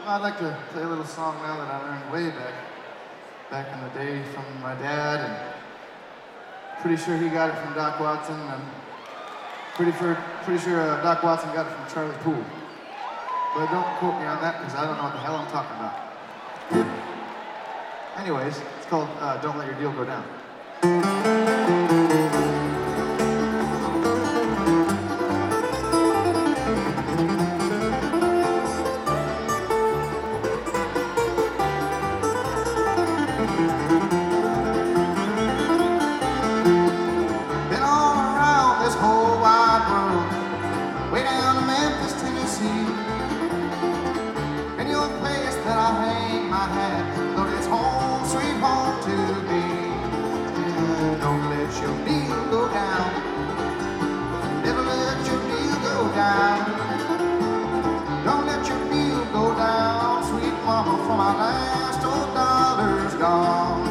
I'd like to play a little song now that I learned way back in the day from my dad, and pretty sure he got it from Doc Watson, and pretty sure Doc Watson got it from Charlie Poole. But don't quote me on that because I don't know what the hell I'm talking about. Anyways, it's called Don't Let Your Deal Go Down. Been all around this whole wide world, way down to Memphis, Tennessee. In your place that I hang my hat, Lord, it's home, sweet home to me. Yeah, don't let your deal go down. Never let your deal go down. Don't let your deal go down, sweet mama, for my last old dollar's gone.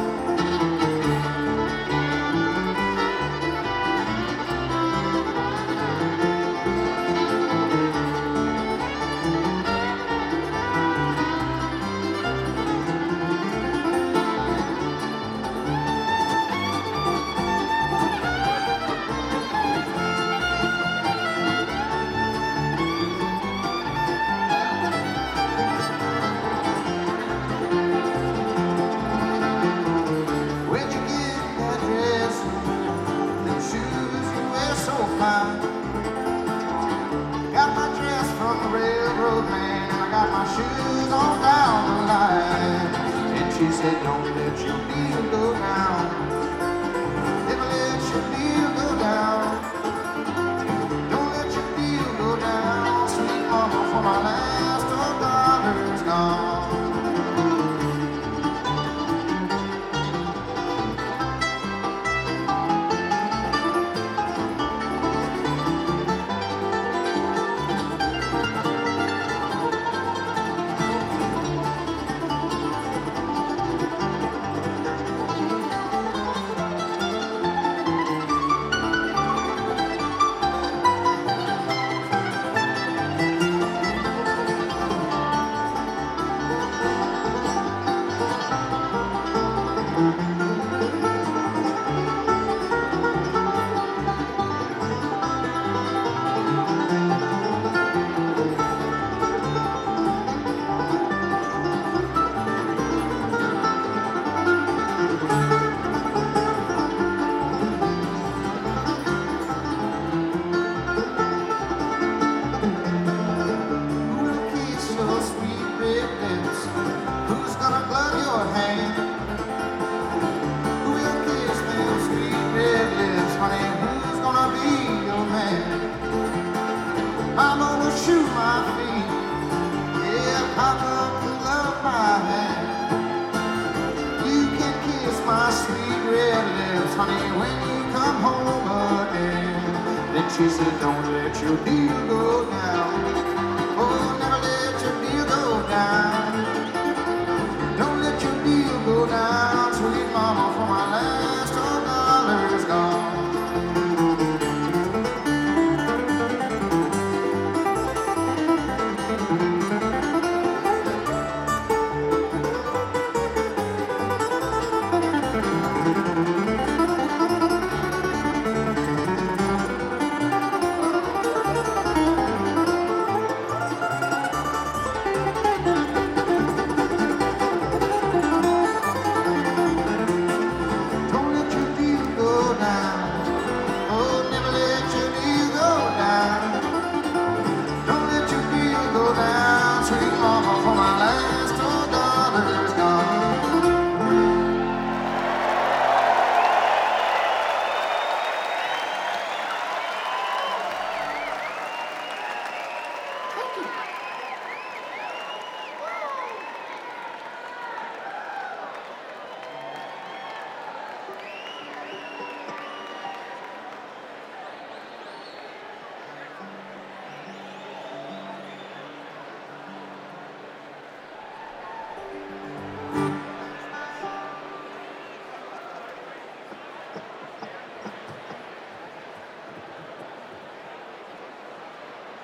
Got my dress from the railroad man, and I got my shoes on down the line. And she said, don't let your deal go down. Never let your deal go down. Don't let your deal go down, sweet mama, for my last old dollar's gone. Who's gonna glove your hand? Who will kiss them sweet red lips, honey? Who's gonna be your man? I'm gonna shoe my feet, yeah, pop up and love my hand. You can kiss my sweet red lips, honey, when you come home again. Then she said, don't let your deal go down. Oh, never let your deal go down. Go down, sweet mama, for my last old dollar's gone. Thank you.